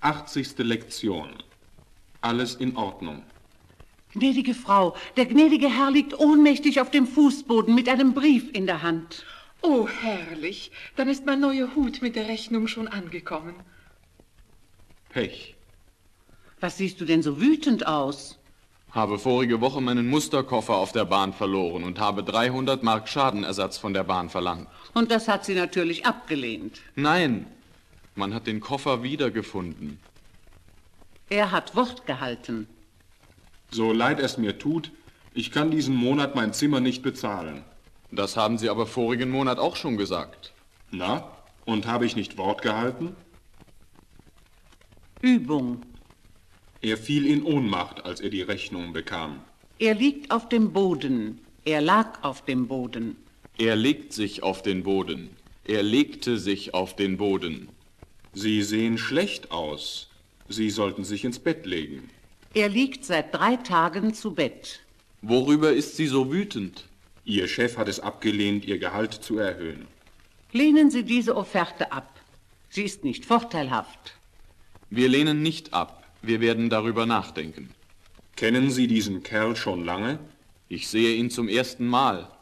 80. Lektion. Alles in Ordnung. Gnädige Frau, der gnädige Herr liegt ohnmächtig auf dem Fußboden mit einem Brief in der Hand. Oh, herrlich. Dann ist mein neuer Hut mit der Rechnung schon angekommen. Pech. Was siehst du denn so wütend aus? Habe vorige Woche meinen Musterkoffer auf der Bahn verloren und habe 300 Mark Schadenersatz von der Bahn verlangt. Und das hat sie natürlich abgelehnt. Nein, man hat den Koffer wiedergefunden. Er hat Wort gehalten. So leid es mir tut, ich kann diesen Monat mein Zimmer nicht bezahlen. Das haben Sie aber vorigen Monat auch schon gesagt. Na, und habe ich nicht Wort gehalten? Übung. Er fiel in Ohnmacht, als er die Rechnung bekam. Er liegt auf dem Boden. Er lag auf dem Boden. Er legt sich auf den Boden. Er legte sich auf den Boden. Sie sehen schlecht aus. Sie sollten sich ins Bett legen. Er liegt seit 3 Tagen zu Bett. Worüber ist sie so wütend? Ihr Chef hat es abgelehnt, Ihr Gehalt zu erhöhen. Lehnen Sie diese Offerte ab. Sie ist nicht vorteilhaft. Wir lehnen nicht ab. Wir werden darüber nachdenken. Kennen Sie diesen Kerl schon lange? Ich sehe ihn zum ersten Mal.